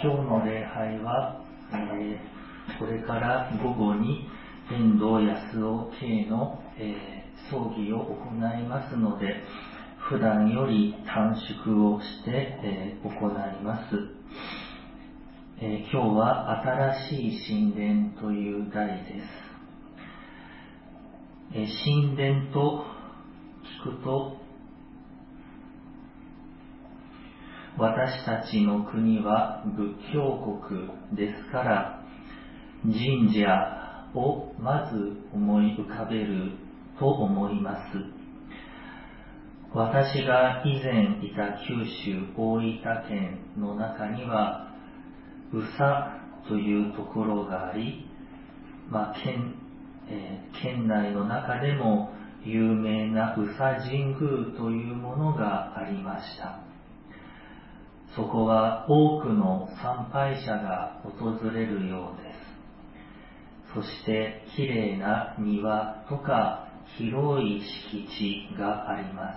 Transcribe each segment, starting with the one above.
今日の礼拝は、これから午後に遠藤康夫系の、葬儀を行いますので、普段より短縮をして、行います。今日は新しい神殿という題です。神殿と聞くと、私たちの国は仏教国ですから、神社をまず思い浮かべると思います。私が以前いた九州大分県の中には宇佐というところがあり、県内の中でも有名な宇佐神宮というものがありました。そこは多くの参拝者が訪れるようです。そしてきれいな庭とか広い敷地があります。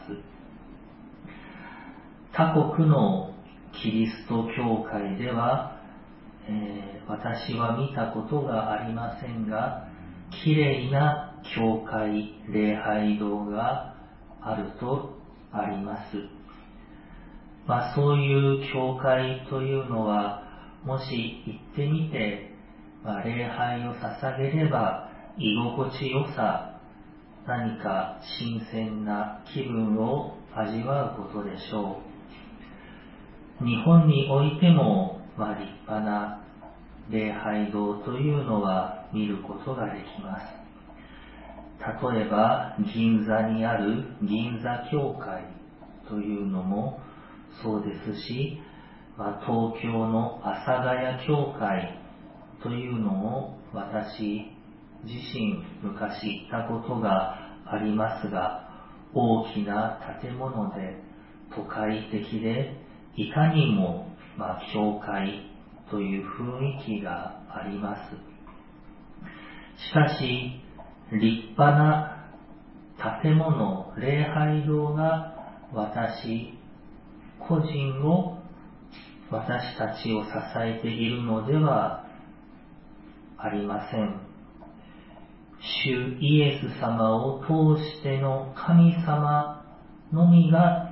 他国のキリスト教会では、私は見たことがありませんが、きれいな教会、礼拝堂があるとあります。そういう教会というのは、もし行ってみて、礼拝を捧げれば居心地よさ、何か新鮮な気分を味わうことでしょう。日本においても、立派な礼拝堂というのは見ることができます。例えば銀座にある銀座教会というのもそうですし、東京の阿佐ヶ谷教会というのも私自身昔行ったことがありますが、大きな建物で都会的でいかにも教会という雰囲気があります。しかし立派な建物、礼拝堂が私個人を、私たちを支えているのではありません。主イエス様を通しての神様のみが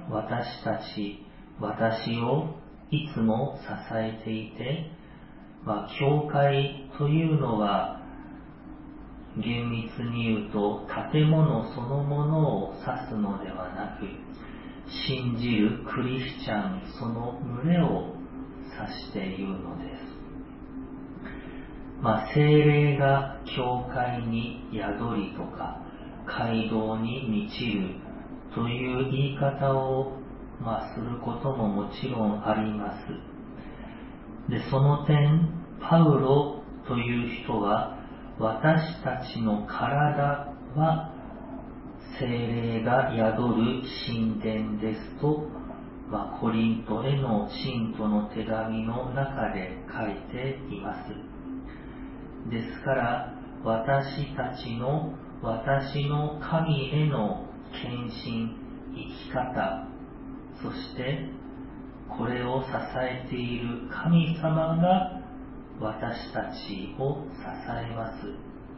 私をいつも支えていて、教会というのは厳密に言うと建物そのものを指すのではなく、信じるクリスチャンその群れを指しているのです。聖霊が教会に宿りとか街道に満ちるという言い方をすることももちろんあります。で、その点、パウロという人は、私たちの体は聖霊が宿る神殿ですと、コリントへの信徒の手紙の中で書いています。ですから、私の神への献身、生き方、そしてこれを支えている神様が私たちを支えます。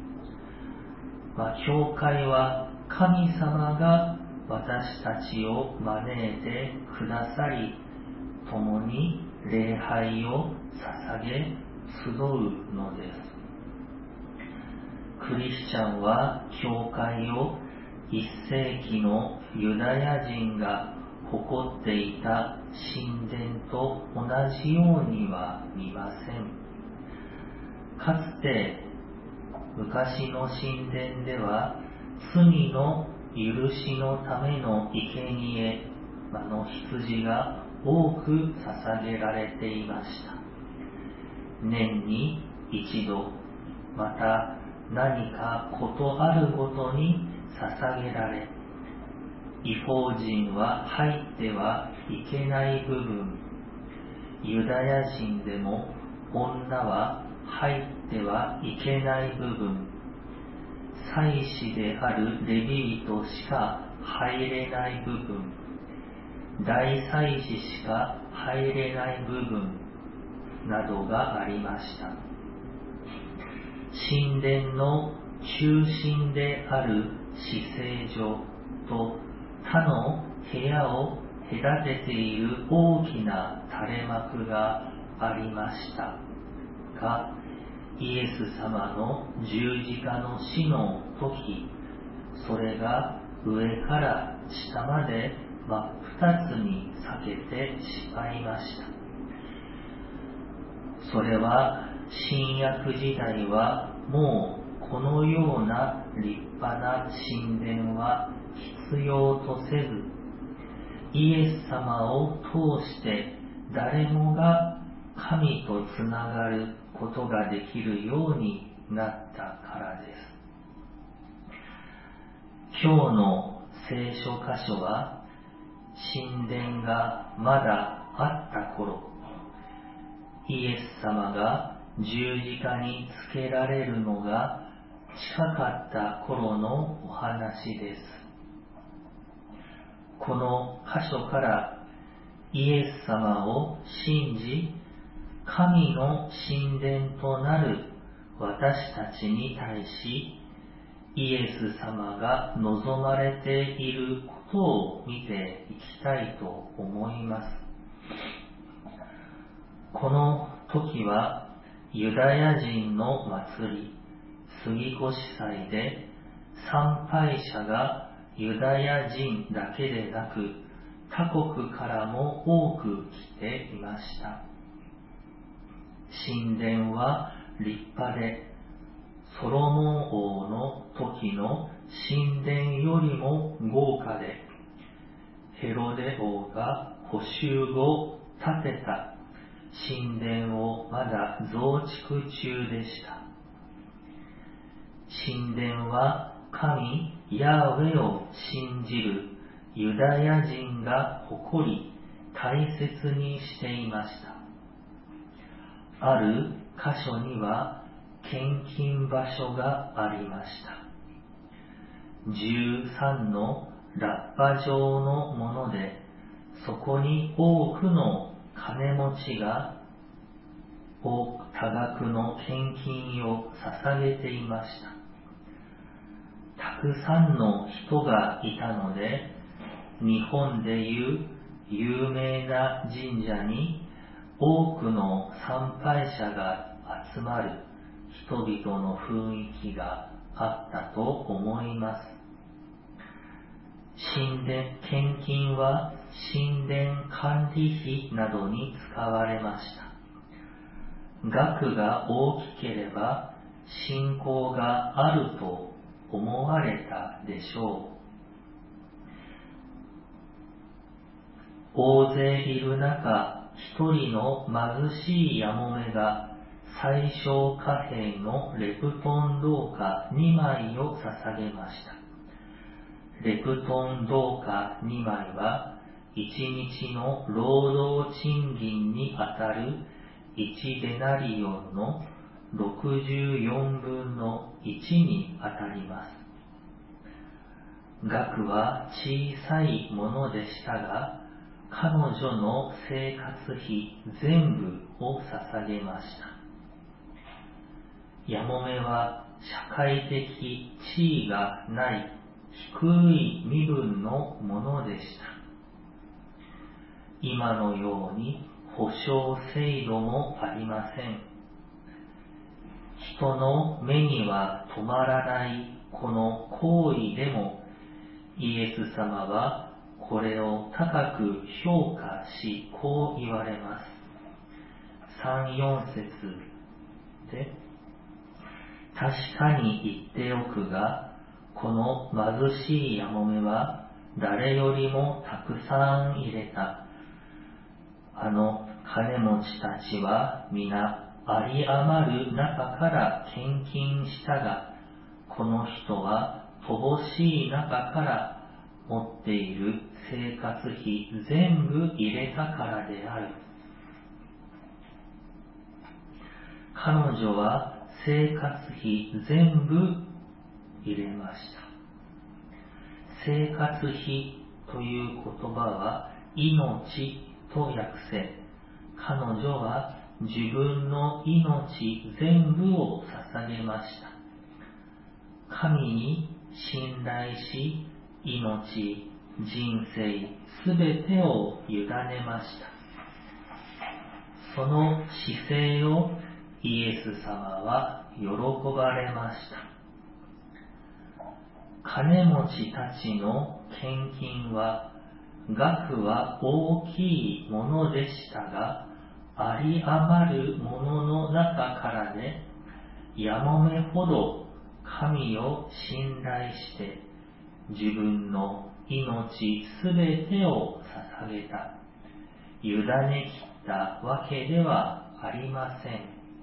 教会は神様が私たちを招いてくださり、共に礼拝を捧げ集うのです。クリスチャンは教会を1世紀のユダヤ人が誇っていた神殿と同じようには見ません。かつて昔の神殿では罪の許しのための生贄の羊が多く捧げられていました。年に一度、また何かことあるごとに捧げられ、異邦人は入ってはいけない部分、ユダヤ人でも女は入ってはいけない部分、祭司であるレビ人しか入れない部分、大祭司しか入れない部分、 などがありました。神殿の中心である至聖所と他の部屋を隔てている大きな垂れ幕がありましたが、イエス様の十字架の死の時、それが上から下まで真っ二つに裂けてしまいました。それは新約時代はもうこのような立派な神殿は必要とせず、イエス様を通して誰もが神とつながることができるようになったからです。今日の聖書箇所は、神殿がまだあった頃、イエス様が十字架につけられるのが近かった頃のお話です。この箇所からイエス様を信じ、神の神殿となる私たちに対し、イエス様が望まれていることを見ていきたいと思います。この時はユダヤ人の祭り、杉越祭で参拝者がユダヤ人だけでなく他国からも多く来ていました。神殿は立派で、ソロモン王の時の神殿よりも豪華で、ヘロデ王が補修後建てた神殿をまだ増築中でした。神殿は神ヤーウェを信じるユダヤ人が誇り大切にしていました。ある箇所には献金場所がありました。13のラッパ状のもので、そこに多くの金持ちが多額の献金を捧げていました。たくさんの人がいたので、日本でいう有名な神社に多くの参拝者が集まる人々の雰囲気があったと思います。神殿、献金は神殿管理費などに使われました。額が大きければ信仰があると思われたでしょう。大勢いる中、一人の貧しいやもめが最小貨幣のレプトン銅貨2枚を捧げました。レプトン銅貨2枚は1日の労働賃金にあたる1デナリオンの64分の1にあたります。額は小さいものでしたが、彼女の生活費全部を捧げました。やもめは社会的地位がない低い身分のものでした。今のように保証制度もありません。人の目には止まらないこの行為でも、イエス様はこれを高く評価し、こう言われます。3、4節で、確かに言っておくが、この貧しいやもめは誰よりもたくさん入れた。あの金持ちたちは皆有り余る中から献金したが、この人は乏しい中から持っている生活費全部入れたからである。彼女は生活費全部入れました。生活費という言葉は命と訳せ、彼女は自分の命全部を捧げました。神に信頼し、命、人生すべてを委ねました。その姿勢をイエス様は喜ばれました。金持ちたちの献金は、額は大きいものでしたが、あり余るものの中からで、やもめほど神を信頼して、自分の命すべてを捧げた、委ねきったわけではありません。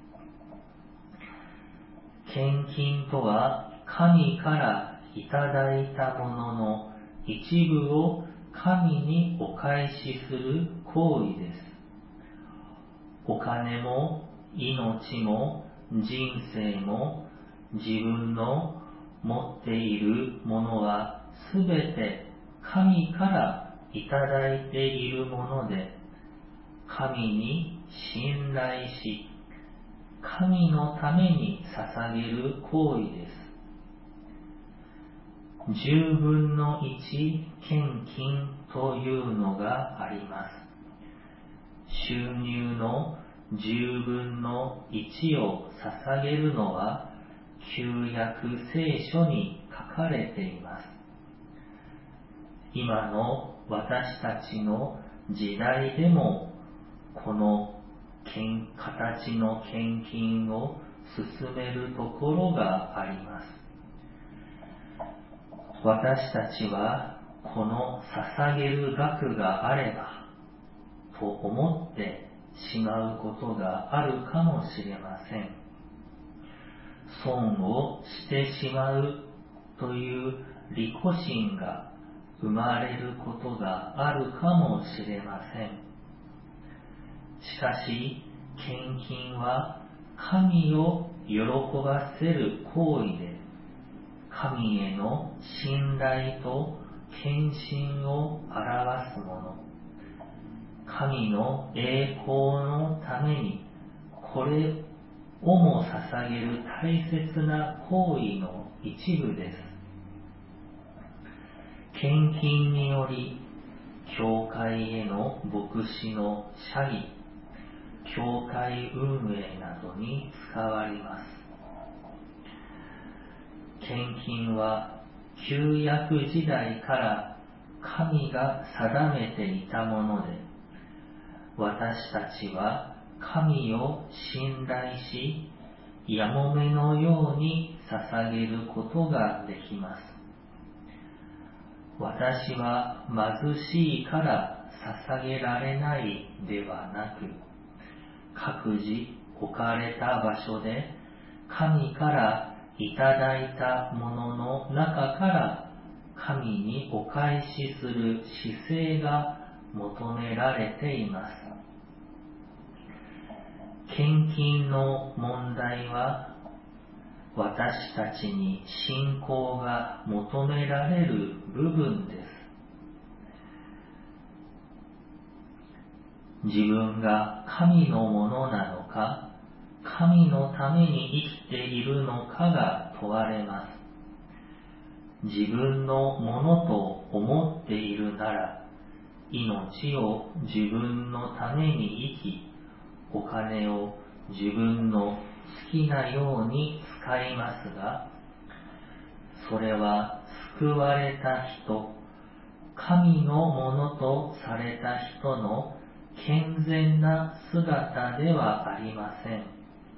献金とは、神からいただいたものの一部を神にお返しする行為です。お金も命も人生も自分の持っているものはすべて神からいただいているもので、神に信頼し、神のために捧げる行為です。10分の1献金というのがあります。収入の10分の1を捧げるのは旧約聖書に書かれています。今の私たちの時代でもこの形の献金を進めるところがあります。私たちはこの捧げる額があればと思ってしまうことがあるかもしれません。損をしてしまうという利己心が生まれることがあるかもしれません。しかし、献金は神を喜ばせる行為で、神への信頼と献身を表すもの。神の栄光のためにこれをも捧げる大切な行為の一部です。献金により教会への牧師の謝儀、教会運営などに使われます。献金は旧約時代から神が定めていたもので、私たちは神を信頼し、やもめのように捧げることができます。私は貧しいから捧げられないではなく、各自置かれた場所で神からいただいたものの中から神にお返しする姿勢が求められています。献金の問題は、私たちに信仰が求められる部分です。自分が神のものなのか、神のために生きているのかが問われます。自分のものと思っているなら、命を自分のために生き、お金を自分の好きなように使いますが、それは救われた人、神のものとされた人の健全な姿ではありません。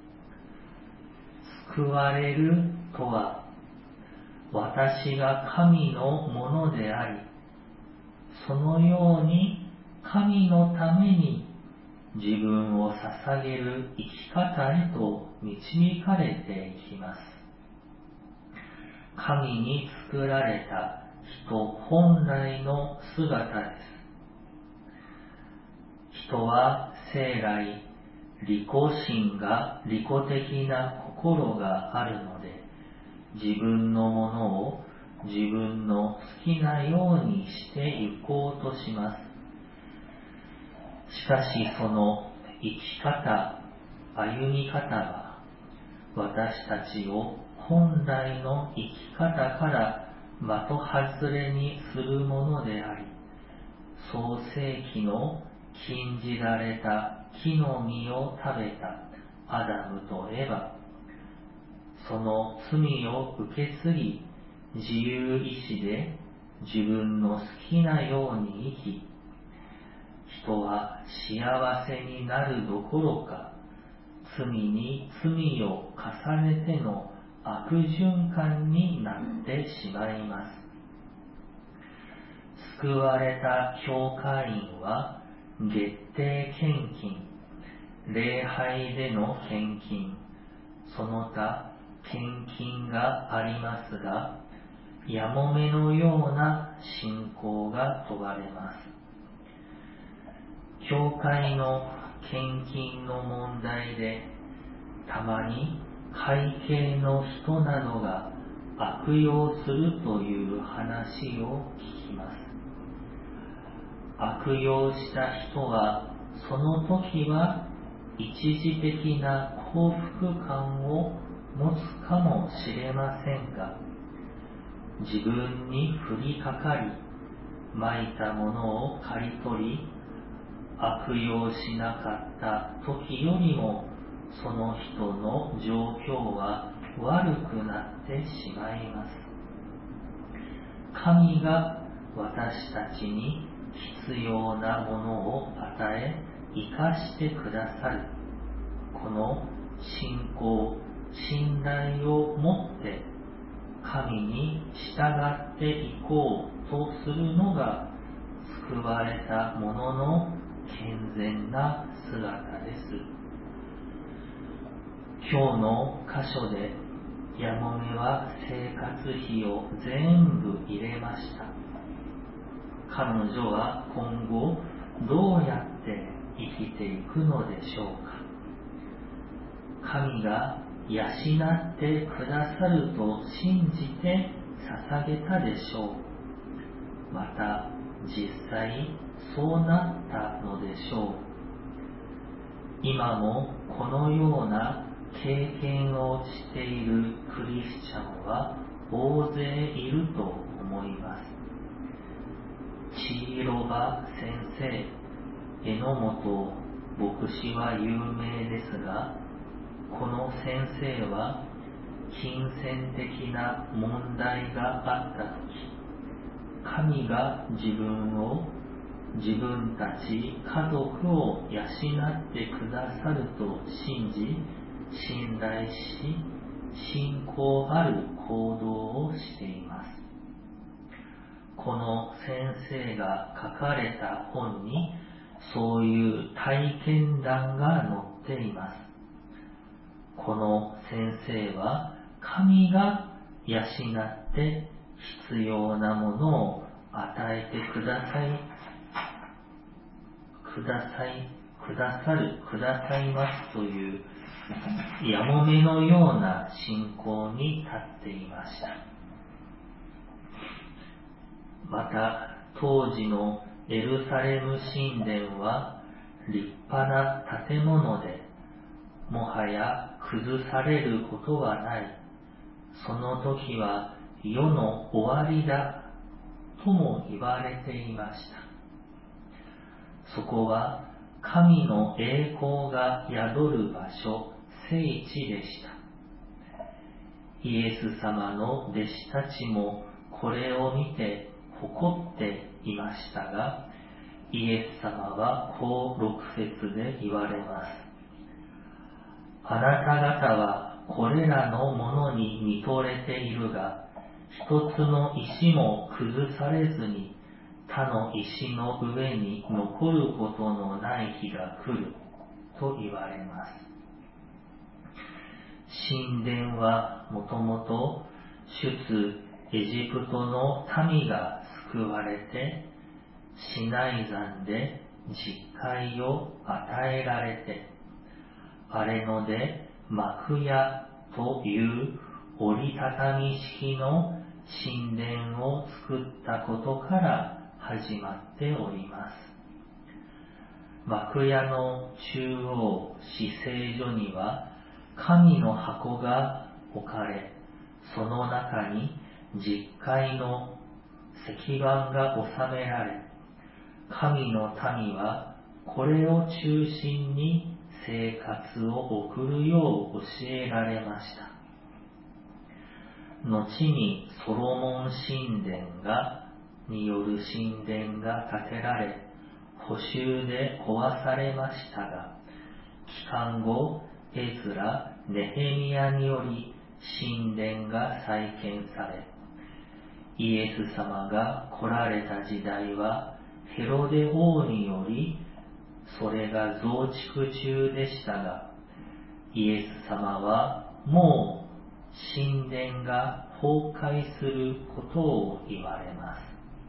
救われるとは、私が神のものであり、そのように神のために自分を捧げる生き方へと導かれていきます。神に作られた人本来の姿です。人は生来、利己心が利己的な心があるので、自分のものを自分の好きなようにしていこうとします。しかしその生き方、 歩み方は私たちを本来の生き方から的外れにするものであり、創世記の禁じられた木の実を食べたアダムとエバ、その罪を受け継ぎ、自由意志で自分の好きなように生き、人は幸せになるどころか、罪に罪を重ねての悪循環になってしまいます。救われた教会員は月定献金、礼拝での献金、その他献金がありますが、やもめのような信仰が問われます。教会の献金の問題で、たまに会計の人などが悪用するという話を聞きます。悪用した人はその時は一時的な幸福感を持つかもしれませんが、自分に降りかかり、まいたものを刈り取り、悪用しなかった時よりもその人の状況は悪くなってしまいます。神が私たちに必要なものを与え、生かしてくださる。この信仰、信頼を持って神に従っていこうとするのが救われた者の健全な姿です。今日の箇所でやもめは生活費を全部入れました。彼女は今後どうやって生きていくのでしょうか。神が養ってくださると信じて捧げたでしょう。また実際そうなったのでしょう。今もこのような経験をしているクリスチャンは大勢いると思います。千尋場先生、榎本牧師は有名ですが、この先生は金銭的な問題があったとき、神が自分たち家族を養ってくださると信じ、信頼し、信仰ある行動をしています。この先生が書かれた本にそういう体験談が載っています。この先生は神が養って必要なものを与えてくださいますというやもめのような信仰に立っていました。また当時のエルサレム神殿は立派な建物で、もはや崩されることはない。その時は世の終わりだとも言われていました。そこは神の栄光が宿る場所、聖地でした。イエス様の弟子たちもこれを見て誇っていましたが、イエス様はこう6節で言われます。あなた方はこれらのものに見とれているが、一つの石も崩されずに他の石の上に残ることのない日が来ると言われます。神殿はもともと出エジプトの民が救われて、シナイ山で実会を与えられて、荒れ野で幕屋という折りたたみ式の神殿を作ったことから始まっております。 幕屋の中央至聖所には神の箱が置かれ、その中に十戒の石板が収められ、神の民はこれを中心に生活を送るよう教えられました。後にソロモン神殿による神殿が建てられ、補修で壊されましたが、帰還後、エズラ・ネヘミヤにより神殿が再建され、イエス様が来られた時代はヘロデ王によりそれが増築中でしたが、イエス様はもう神殿が崩壊することを言われます。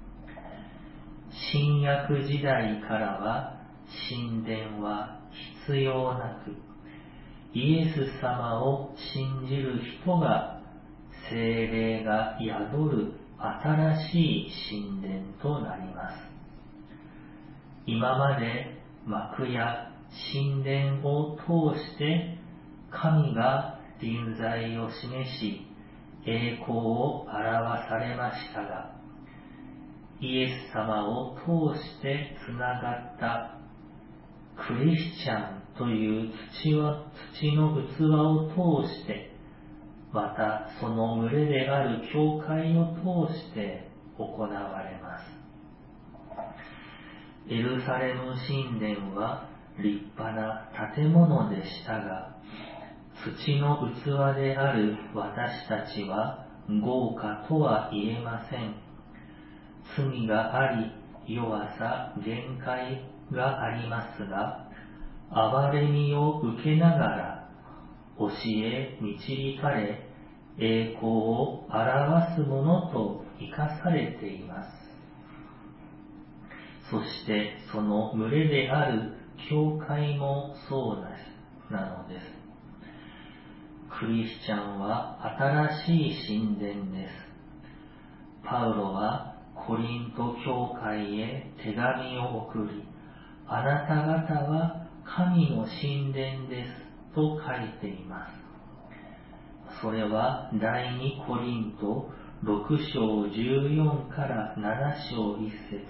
新約時代からは神殿は必要なく、イエス様を信じる人が聖霊が宿る新しい神殿となります。今まで幕や神殿を通して神が臨在を示し、栄光を表されましたが、イエス様を通してつながったクリスチャンという土の器を通して、またその群れである教会を通して行われます。エルサレム神殿は立派な建物でしたが、土の器である私たちは豪華とは言えません。罪があり、弱さ、限界がありますが、憐れみを受けながら、教え導かれ、栄光を表すものと生かされています。そしてその群れである教会もそうなのです。クリスチャンは新しい神殿です。パウロはコリント教会へ手紙を送り、あなた方は神の神殿ですと書いています。それは第2コリント6章14から7章1節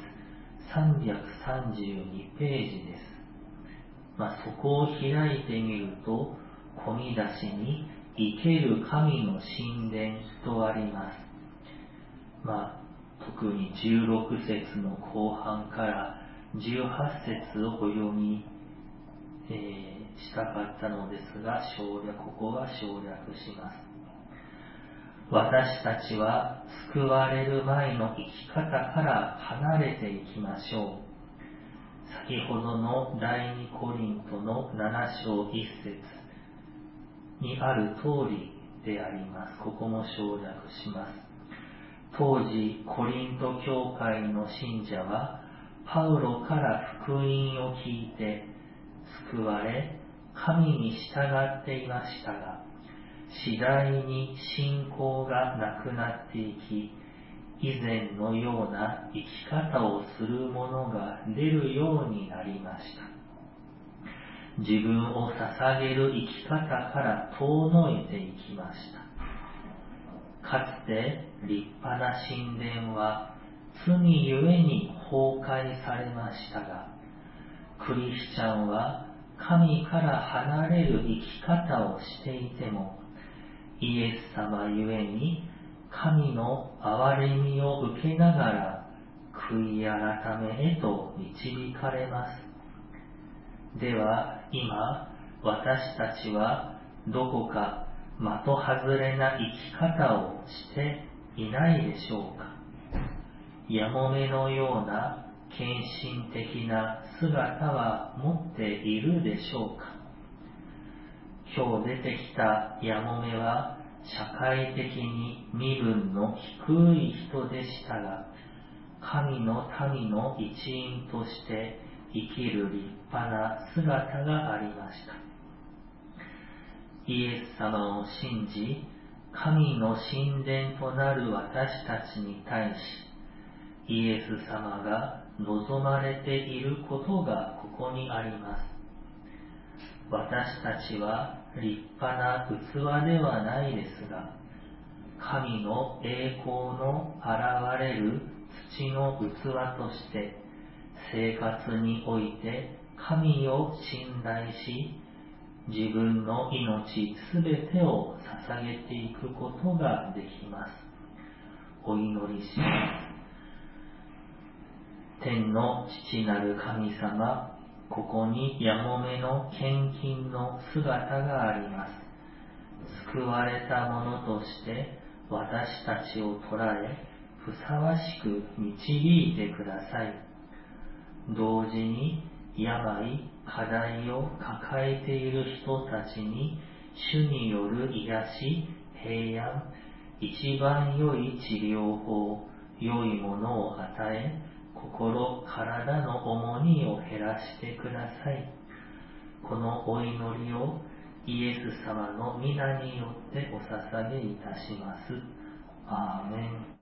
332ページです。そこを開いてみると、込み出しに生ける神の神殿とあります。特に16節の後半から18節をお読み、したかったのですが、ここは省略します。私たちは救われる前の生き方から離れていきましょう。先ほどの第2コリントの7章1節にある通りであります。ここも省略します。当時コリント教会の信者はパウロから福音を聞いて救われ、神に従っていましたが、次第に信仰がなくなっていき、以前のような生き方をする者が出るようになりました。自分を捧げる生き方から遠のいていきました。かつて立派な神殿は罪ゆえに崩壊されましたが、クリスチャンは神から離れる生き方をしていても、イエス様ゆえに神の憐れみを受けながら悔い改めへと導かれます。では今私たちはどこか的外れな生き方をしていないでしょうか。やもめのような献身的な姿は持っているでしょうか。今日出てきたやもめは社会的に身分の低い人でしたが、神の民の一員として生きる立派な姿がありました。イエス様を信じ、神の神殿となる私たちに対し、イエス様が望まれていることがここにあります。私たちは立派な器ではないですが、神の栄光の現れる土の器として生活において神を信頼し、自分の命すべてを捧げていくことができます。お祈りします。天の父なる神様、ここにやもめの献金の姿があります。救われた者として私たちを捉え、ふさわしく導いてください。同時に病、課題を抱えている人たちに主による癒し、平安、一番良い治療法、良いものを与え、心、体の重荷を減らしてください。このお祈りをイエス様の皆によってお捧げいたします。アーメン。